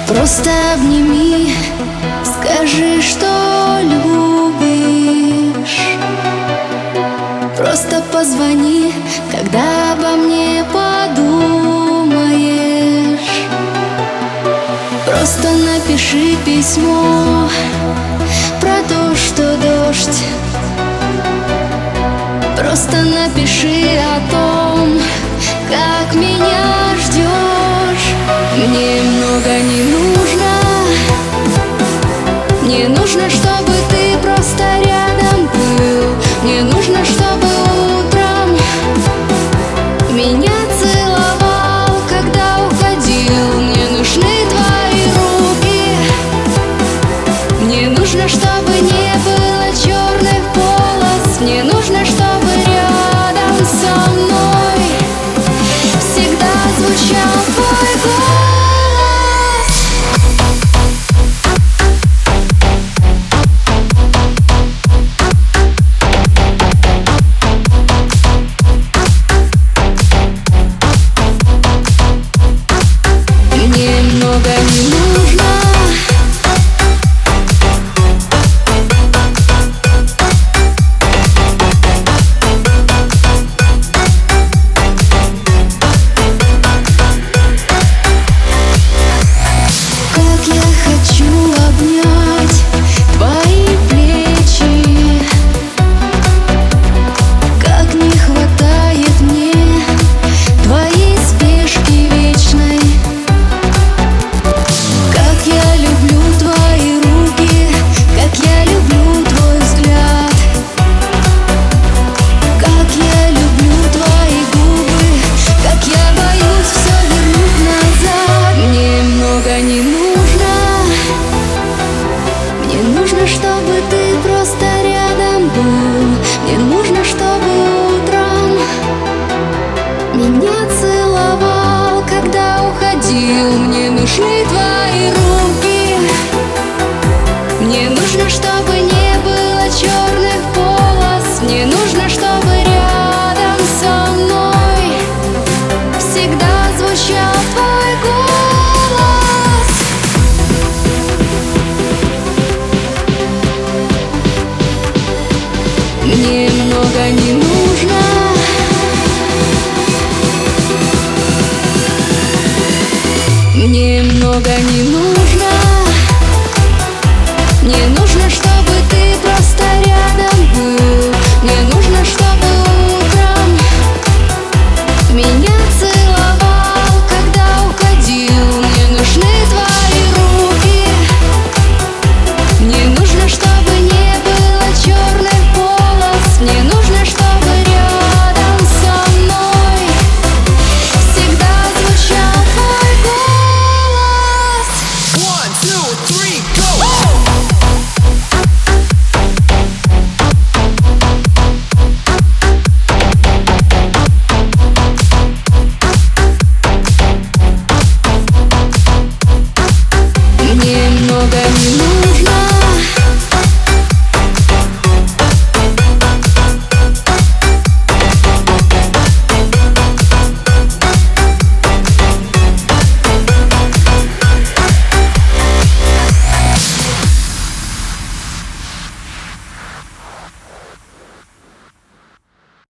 Просто обними, скажи, что любишь. Просто позвони, когда обо мне подумаешь. Просто напиши письмо про то, что дождь. Просто напиши о том, как меня ждешь. Мне много не нужно. Мне нужно, чтобы ты просто рядом был. Мне нужно, чтобы утром меня целовал, когда уходил. Мне нужны твои руки. Мне нужно, чтобы не было черных полос. Мне нужно, чтобы рядом со мной всегда звучал твой голос. Мне много не нужно. Как я хочу обнять твои плечи, как не хватает мне твоей спешки вечной. Как я люблю твои руки, как я люблю твой взгляд. Как я люблю твои губы, как я боюсь все вернуть назад. Мне много не нужно. Мне нужно, чтобы ты просто рядом был. Мне нужно, чтобы утром меня целовал, когда уходил. Мне нужны твои руки. Мне нужно, чтобы не было черных полос. Мне нужно, чтобы рядом со мной всегда звучал твой голос. Мне много не нужно. Мне много не нужно.